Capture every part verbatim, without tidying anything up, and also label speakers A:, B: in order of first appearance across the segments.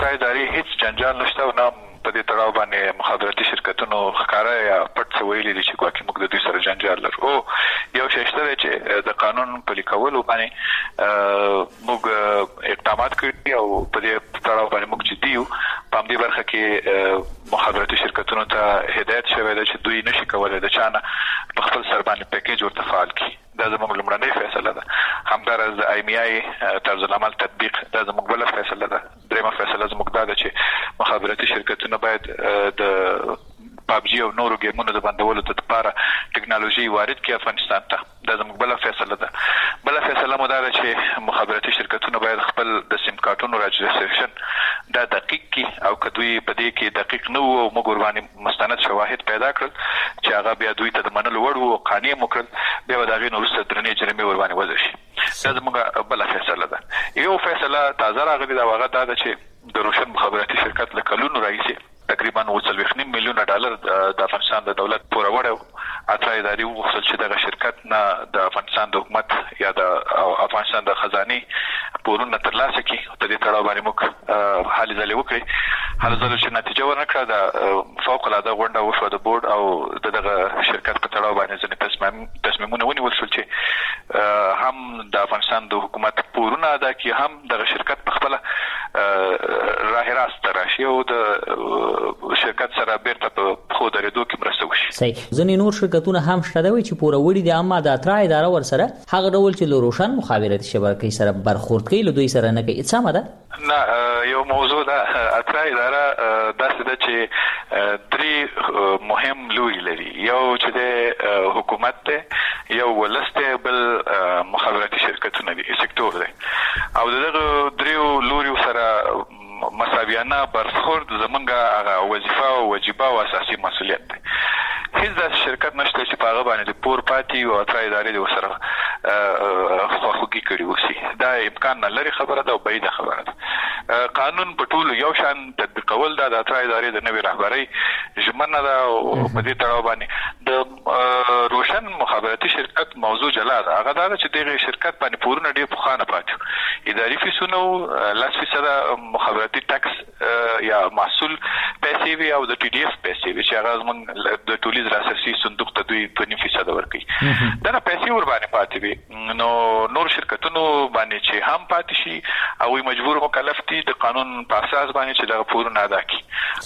A: اداري هیڅ جنجال نشته او نه په دې تړاو باندې مخابراتي شرکتونو ښکاره یا پټ څه ویلي دي چې ګواکې موږ د دوی سره جنجال لرو. او یو شی شته دی چې د قانون پلي کولو باندې موږ اقدامات کړي او په دې تړاو باندې موږ جدي یو. په همدې برخه کې مخابراتي شرکتونو ته هدایت شوی دی چې دوی نشي کولی د چا نه په خپل سر باندې پیکیج ورته فعال کړي. دا زموږ لومړنۍ فیصله ده. همداراز د آی ام ای طرز العمل تطبیق دا زموږ بله فیصله ده. درېیمه فیصله زموږ دا ده چې مخابراتي شرکتونه باید د پابجي او نورو ګیمونو د بندولو لپاره ټکنالوژي وارد کړي افغانستان ته. دا زموږ بله فیصله ده. بله فیصله مو دا ده چې مخابراتي شرکتونه باید خپل د سیم کارتونو راجستریشن دا دقیق کړي او که دوی په دې کې دقیق نه وو او موږ ورباندې مستند شواهد پیدا کړل چې هغه بیا دوی ته د منلو وړ وو او قانع مو کړل، بیا به د هغې نه وروسته درنې جریمې ورباندې وضع شي. دا زموږ بله فیصله ده. یو فیصله تازه راغلې ده او هغه دا ده چې د روشن مخابراتي شرکت له کلونو راهیسې تقریبا اووه څلوېښت نیم میلیونه ډالر د افغانستان د دولت پوره وړی و. اترا ادارې وغوښتل چې دغه شرکت نه د افغانستان د حکومت یا د افغانستان د خزانې پورونه ترلاسه کړي. په دې تړاو باندې موږ هلې ځلې وکړې. هلې ځلې چې نتیجه ورنه کړه، د فوق العاده غونډه وشوه د بورډ او د دغه شرکت په تړاو باندې ځینې تصمیمونه ونیول شول چې هم د افغانستان د حکومت پورونه ادا کړي، هم دغه شرکت په خپله راه راست راشي او د شرکت سره بیرته په پښو درېدو کې مرسته وشي.
B: صحیح. ځینې نور شرکتونه هم شته دوی چې پوره وړي دي، اما د اترا اداره ورسره هغه ډول چې له روشن مخابراتي شبکې سره برخورد کوي له دوی سره نه کوي. سمه ده؟
A: نه، یو موضوع ده. اترا اداره داسې ده چې درې مهم لوري لري. یو چې د حکومت دی، یو ولس دی، بل مخابراتي شرکتونه دي، سکتور دی. او دغه دریو لوریو سره مساویانه برخورد زمونږ هغه وظیفه او واجبه او اساسي مسؤلیت دی. هیڅ داسې شرکت نشته چې په هغه باندې د پور پاتې او اترا ادارې د ورسره خواخوږي کړي وسي. دا امکان نه لري خبره ده او بعیده خبره ده. قانون په ټولو یو شان تطبیقول دا د اترا ادارې د نوې رهبرۍ ژمنه ده او په دې تړاو باندې د روشن مخابراتي شرکت موضوع جلا ده. هغه دا ده چې دغه شرکت باندې پورونه ډېر پخوانه پاتې اداري فیسونه لس فیصده مخابراتي ټکس یا محصول پیسې وي او د ټي ډي اف پیسې وي چې هغه زموږ د ټولیز راسرسي صندوق ته دوی دوه نیم فیصده ورکوي. دغه پیسې ورباندې پاتې وي. نو نور شرکتونو باندې چې هم پاتې شي هغوی مجبور مکلف دي د قانون په اساس باندې چې دغه پورونه ادا کړي.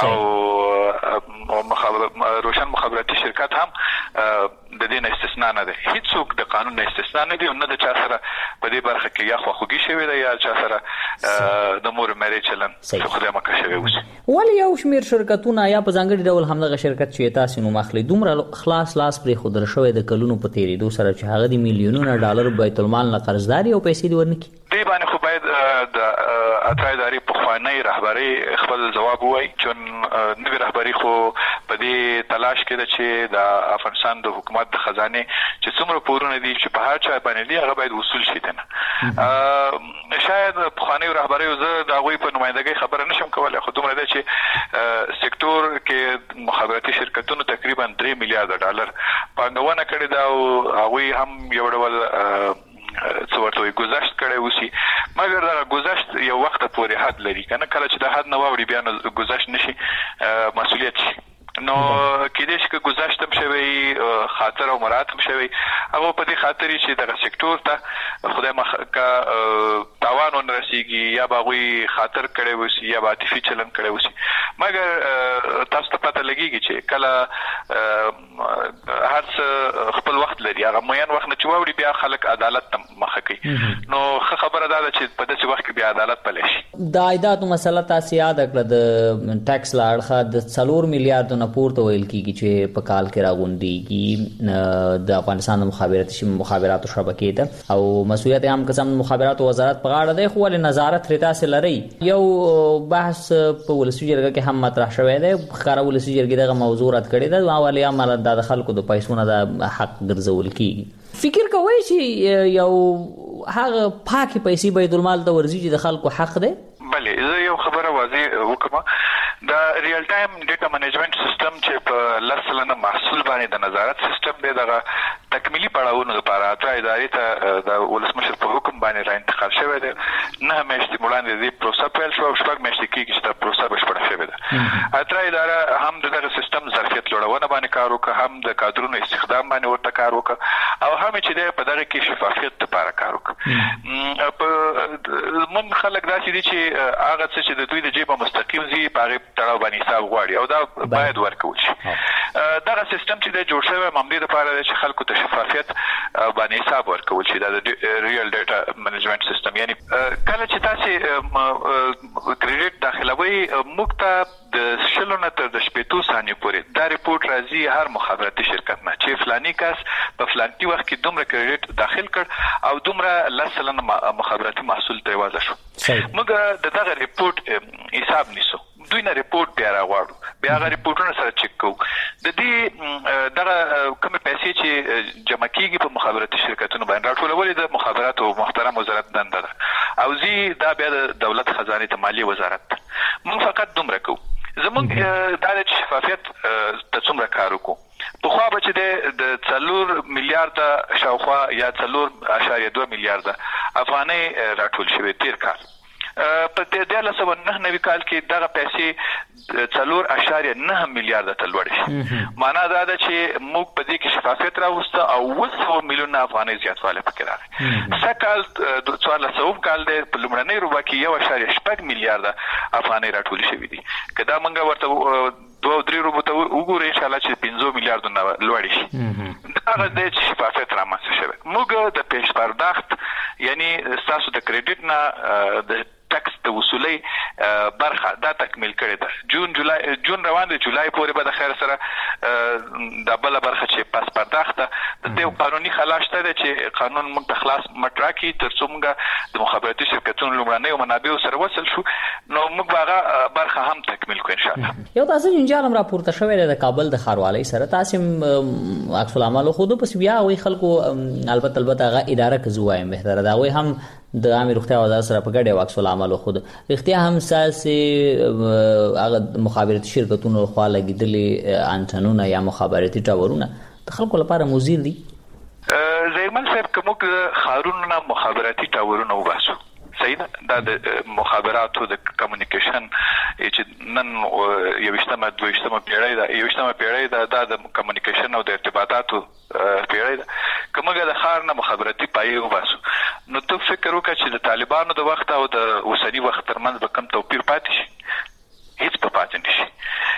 A: او مخابر روشن مخابراتي شرکت هم د دې نه استثنا نه ده. هیڅوک د قانون نه استثنا نه دي او نه د چا سره په دې برخه کې یا خواخوږي شوې ده یا چا سره د مور مېرې چلن څه خدای مکه شوی اوسي.
B: ولې یو شمېر شرکتونه یا په ځانګړي ډول همدغه شرکت چې تاسو نوم اخلي دومره خلاص لاس پرې ښودل شوی د کلونو په تېرېدو سره چې هغه د میلیونونه ډالر بیت المال نه قرضداري او پیسې دې ورنکړي؟
A: دې باندې خو باید د اترا ادارې پخوانۍ رهبرۍ خپل ځواب ووایي. چون نوې رهبري خو په دې تلاش کې ده چې د افغانستان د حکومت د خزانې چې څومره پورونه دي چې په هر چا باندې دي هغه باید وصول شي. نه شاید پخوانۍ رهبرۍ زه د هغوی په نمایندګۍ خبره نشم کولی، خو دومره ده چې سکتور کې مخابراتي شرکتونو تقریبا درې میلیارده ډالر پانګونه کړې ده او هغوی هم یو ډول څه ورته وایي ګذشت کړی وسي. مګر دغه ګذشت یو وخت پورې حد لري که نه، کله چې د حد نه واوړي بیا نو ګذشت نشي مسؤلیت شي. نو کېدای شي که ګذشت هم شوی خاطر او مراعات هم شوی، هغه په دې خاطر چې دغه سکتور ته خدای مخکې تاوان ونه رسېږي یا به هغوی خاطر کړی وسي یا به عاطفي چلن کړی وسي. مګر تاسو ته پته لګېږي چې کله هر څه خپل وخت لري، هغه معین وخت نه چې واوړي بیا خلک عدالت ته مخه کوي. نو ښه خبره دا ده چې په داسې وخت کې بیا عدالت پلی شي.
B: د عایداتو مسله تاسو یاد کړه د ټکس له اړخه د څلور میلیارډو نه پورته ویل کېږي چې په کال کې راغونډېږي د افغانستان د مخابراتي مخابراتو شبکې ته او مسؤلیت عام قسم مخابراتو وزارت په غاړه دی، خو ولې نظارت ترې تاسې لرئ؟ یو بحث په ولسي جرګه کې هم مطرح شوی دی، ښکاره ولسي جرګې دغه موضوع رد کړې ده او ولې عمله دا د خلکو د پیسو نه د حق ګرځول کېږي. فکر کوئ چې یو هغه پاکې پیسې بیت المال ته ورځي چې د خلکو حق دی؟
A: بلې، زه یو خبره واضح وکړم. د ریل ټایم ډیټا منیجمنت سیستم چې په لس سلنه محصول باندې د نظارت سیستم دی، دغه تکمیلي پړاوونو لپاره اترا ادارې ته د ولسمشر په حکم باندې را انتقال شوی دی. نهه میاشتې وړاندې د دې پروسه پیل شوه او شپږ میاشتې کېږي چې دا پروسه بشپړه شوې ده. اترا اداره هم دغه سیستم ظرفیت لوړونه باندې کار وکړ، هم د کادرونو استخدام باندې ورته کار وکړ، او هم چې د په دغه کې شفافیت لپاره کار وکړ. په من خلک داسې دي چې هغه څه چې د دوی د جیبه مستقیم زی په هغه تړاو باندې حساب غواړي، او دا باید ورکول شي. دغه سیستم چې د جوړ شوی مملي لپاره چې خلکو ته شفافیت باندې حساب ورکول شي، دا د ریل ډیټا منیجمنت سیستم. یعنی کله چې تاسو کریډټ داخلوي موږ ته د شلو نه تر د شپېتو ثانیو پورې دا ریپورت راځي هر مخابراتي شرکت نه چې فلاني کس په فلاني وخت کې دومره کریډټ داخل کړ او دومره لس سلنه مخابراتي محصول ته وځه شو. موږ د دغه ریپورت حساب نیسو، دوی نه ریپورت بیا راغواړو، بیا هغه ریپورتونه سره چک کوو. د دې دغه کومې پیسې چې جمع کیږي په مخابراتي شرکتونو باندې راټولول د مخابراتو محترم وزارت دنده ده، او زی دا بیا د دولت خزانه ته مالی وزارت ده. موږ فقط دومره کوو. زموږ دا د شفافیت ته څومره کار وکړو. په خوا به چې د څلور میلیارډه شاوخوا یا څلور اعشاریه دوه میلیارډه افغانۍ راټول شوې تیر کال. په دیارلس سوه نهه نوي کال کې دغه پیسې څلور اعشاریه نه میلیارډه ته لوړې شي. معنا دا ده چې موږ په دې کې شفافیت راوسته او اوه سوه میلیونه افغانۍ زیاتوالی پکې راغی. سږ کال څوارلس سوم کال دی په لومړنۍ روبه کې یو اعشاریه شپږ میلیارډه افغانۍ راټولې شوې دي. که دا موږ ورته دوه درې روبو ته وګورو انشاءالله چې پنځو میلیارډو نه لوړې شي. هغه دی چې شفافیت رامنځته شوی. موږ د پیش پرداخت یعنی ستاسو د کریډټ نه د ټکس د وصولۍ برخه دا تکمیل کړې ده. جون جولای جون روان دی، جولای پورې به د خیر سره د بل برخه چې پاس پرداخت ده د یو قانوني خلا شته ده چې قانون موږ ته خلاص مټ راکړي تر څو موږ د مخابراتي شرکتونو لومړنیو منابعو سره وصل شو، نو موږ به هغه برخه هم تکمیل کړو ان شاء الله.
B: یو تاسو جنجال هم راپورته شوی د کابل د ښاروالۍ سره، تاسو عکس العمل خو د پس بیا وی خلکو البته البته هغه اداره کې زوایم بهتره دا وی هم د عامه روغتیا وزارت سره په ګډه عکس العمل خو د اختیار هم ساسي هغه مخابراتي شرکتونو خو لګیدلې انټنونه یا مخابراتي ټاورونه د خلکو لپاره مضر دي.
A: زیرمل صاحب کومه خارونو مخابراتي ټاورونه وباسو صحیح ده. دا د مخابراتو د کمیونیکیشن چې نن یوشتمه دویشتمه پیړۍ ده یوشتمه پیړۍ ده دا د کمیونیکیشن او د ارتباطاتو پیړۍ ده. کومه د خار نه مخابراتي پایې وباسو نو ته فکر وکړه چې د طالبانو د وخت او د اوسنی وخت ترمنځ به کم توپیر پاتې شي، هیڅ په پاتې نشي.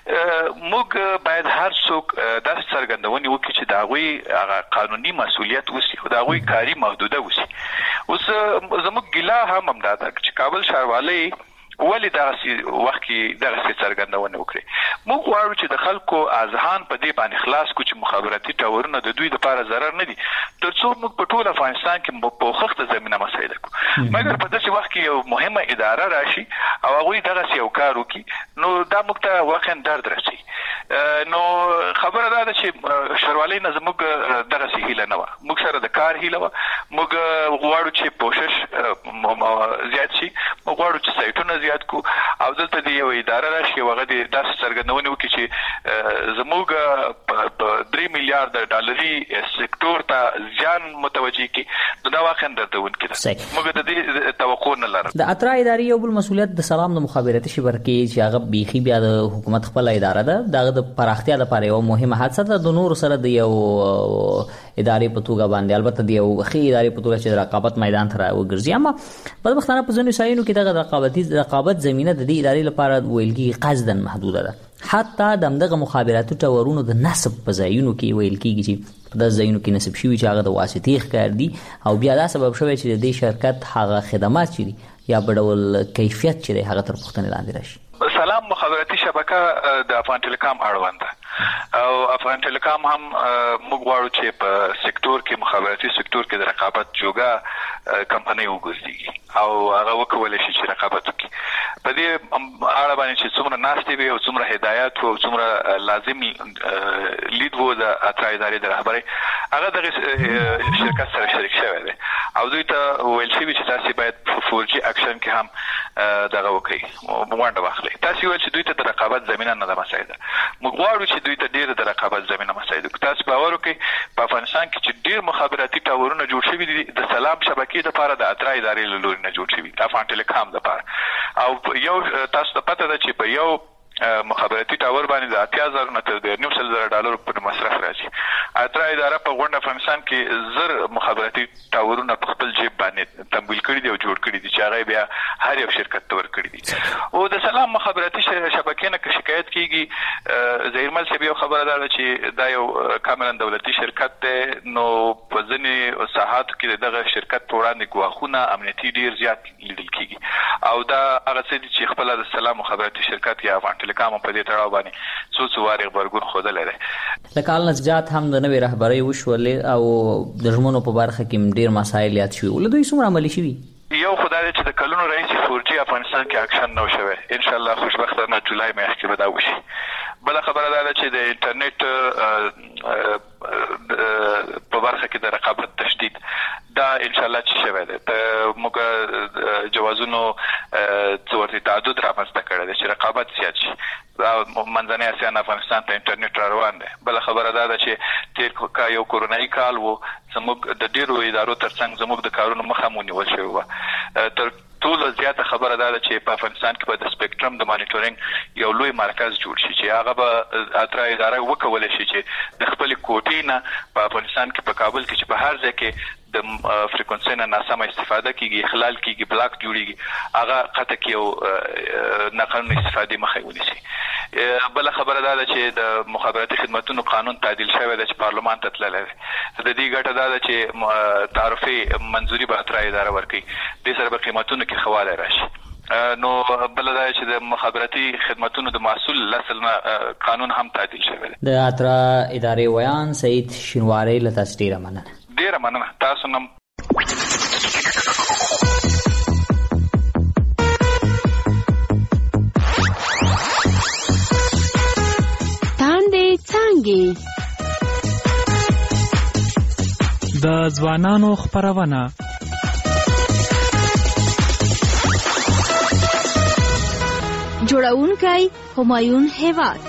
A: موږ باید هر څوک داسې څرګندونې وکړي چې د هغوی هغه قانوني مسؤلیت وسي او د هغوی کاري محدوده وسي. اوس زموږ ګیله هم همدا ده چې کابل ښاروالۍ ولې دغسې وخت کې دغسې څرګندونې وکړي. موږ غواړو چې د خلکو اذهان په دې باندې خلاص کړو چې مخابراتي ټاورونه د دوی لپاره ضرر نه دي، تر څو موږ په ټول افغانستان کې په خوښته زمینه مسایده کړو. مګر په داسې وخت کې یو مهمه اداره راشي او هغوی دغسې یو کار وکړي نو دا موږ ته واقعا درد رسوي. نو خبره دا ده چې ښاروالۍ نه زموږ دغسې هیله نه وه، موږ سره د کار هیله وه. موږ غواړو چې کوشش زیات شي، موږ غواړو چې سایټونه زیات کو او دلته د یو اداره راشي هغه د داسې څرګندونې وکړي چې زموږ په درې میلیارډ ډالري سکتور ته زیان متوجه کړي. نو دا واقعا دردونکی ده. موږ د دې توقع نه لرو.
B: د اترا ادارې یو بل مسؤلیت د سلام د مخابراتي شبکې چې هغه بیخي بیا د حکومت خپل اداره ده، دغه د پراختیا لپاره یو مهمه حادثه ده. د نور سره د یو ادارې په توګه باندې البته د یو ښې ادارې په توګه چې د رقابت میدان ته راوګرځي، اما بدبختانه په ځینو ځایونو کې دغه رقابتي رقابت زمینه د دې ادارې لپاره ویل کېږي قصداً محدوده ده. حتی د دغه مخابراتي ټاورونو د نصب په ځایونو کې ویل کېږي چې په داسې ځایونو کې نصب شوي چې هغه د واسطې ښکار دي او بیا دا سبب شوی چې د دې شرکت هغه خدمات چې دي یا په ډول کیفیت چې دی هغه تر پوښتنې لاندې راشي.
A: سلام مخابراتي شبکه د افغان ټیلیکام اړوند ده او افغان ټیلیکام هم موږ غواړو چې په سکتور کې مخابراتي سکتور کې د رقابت جوګه کمپنۍ وګرځي او هغه وکولای شي چې رقابت وکړي. په دې اړه باندې چې څومره ناستې وي او څومره هدایات او څومره لازم لید وو د اترا ادارې د رهبرۍ هغه د شرکت سره شریک شوی دی او دوی ته ویل شوي چې تاسې باید په فور جي اکشن کې هم دغه وکړئ ونډه واخلئ. تاسې ویل چې دوی ته د رقابت زمینه نه ده مساعده. موږ غواړو چې دوی ته ډېره د رقابت زمینه مساعده کړو. تاسو باور وکړئ په افغانستان کې چې ډېر مخابراتي ټاورونه جوړ شوي دي د سلام شبکې دپاره د اترا ادارې له لوري نه جوړ شوي د افغان ټیلیکام دپاره. او یو تاسو ته پته ده چې په یو مخابراتي ټاور باندې د اتیا زره نه تر نیم سل زره ډالرو پورې مصرف راځي. اترا اداره په غونډه افغانستان کې زر مخابراتي ټاورونه په خپل جیب باندې تمویل کړي دي او جوړ کړي دي چې هغه بیا هر یو شرکت ته ورکړي دي. او د سلام مخابراتي شبکې نه که شکایت کیږي زهیرمل صاحب یو خبره ده چې دا یو کاملا دولتي شرکت دی نو په ځینې ساحاتو کې دغه شرکت په وړاندې ګواښونه امنیتي ډېر زیات لیدل کیږي او دا هغه څه دي چې خپله د سلام مخابراتي شرکت یا افغان ټیلیکام په دې تړاو باندې څو څو وارې غبرګون ښودلی دی.
B: له کال نه زیات هم د نوې رهبرۍ وشولې او د ژمنو په برخه کې ډېر مسایل یاد شوي. له دوی څومره عملي شوي؟
A: یو خدای دی چې د کلونو راهیسې فور جي افغانستان کې اکشن نه و شوی. انشاءالله خوشبختانه جولای میاشت کې به دا وشي. بله خبره دا ده چې د انټرنیټ په برخه کې د رقابت تشدید دا انشاءالله چې شوی دی. موږ جوازونو څه ورته تعدد رامنځته کړی دی چې رقابت زیات شي. دا منځنۍ اسیا نه افغانستان ته انټرنیټ را روان دی. بله خبره دا ده چې تېر کا یو کورونایي کال و زموږ د ډېرو ادارو ترڅنګ زموږ د کارونو مخه مو نیول شوې وه. تر ټولو زیاته خبره دا ده چې په افغانستان کې به د سپیکټرم د مانیټورینګ یو لوی مرکز جوړ شي چې هغه به اترا اداره وکولی شي چې د خپلې کوټې نه په افغانستان کې په کابل کې چې په هر ځای کې د فریکونسۍ نه ناسمه استفاده کیږي، اخلال کیږي، بلاک جوړیږي، هغه قطع کې یو ناقانونه استفادې مخه ونیسي. بله خبره دا ده چې د مخابراتي خدمتونو قانون تعدیل شوی دی چې پارلمان ته تللی دی. د دې ګټه دا ده چې تعرفې منظوري به اترا اداره ورکوي. دې سره به قیمتونو کې ښه والی راشي. نو بله دا چې د مخابراتي خدمتونو د محصول لسل نه قانون هم تعدیل شوی دی.
B: د اترا ادارې ویان سعید شینواری له تاسو ډېره مننه.
A: ډېره مننه. تاسو نم
C: تاندې څانګې
D: د ځوانانو خپرونه
C: جوړونکی همایون هیواد.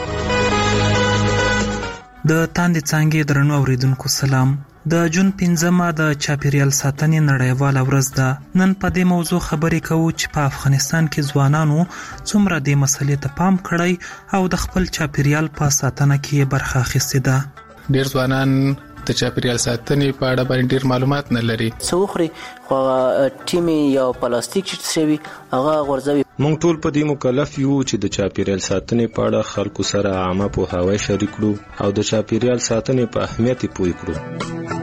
D: د تاندې څانګې درنو اوریدونکو سلام. د جون پنځمه د چاپیریال ساتنې نړیواله ورځ ده. نن په دې موضوع خبرې کوو چې په افغانستان کې ځوانانو څومره دې مسلې ته پام کړی او د خپل چاپیریال په ساتنه کې برخه اخیستې ده.
E: ډېر ځوانان د چاپیریال ساتنې په اړه باندې ډېر معلومات نه لري.
F: څه وخوري خو ټیمې یا پلاستیک چې شوي هغه غورځوي.
G: موږ ټول په دې مکلف یو چې د چاپیریال ساتنې په اړه خلکو سره عامه پوهاوی شریک کړو او د چاپیریال ساتنې په اهمیت یې پوه کړو.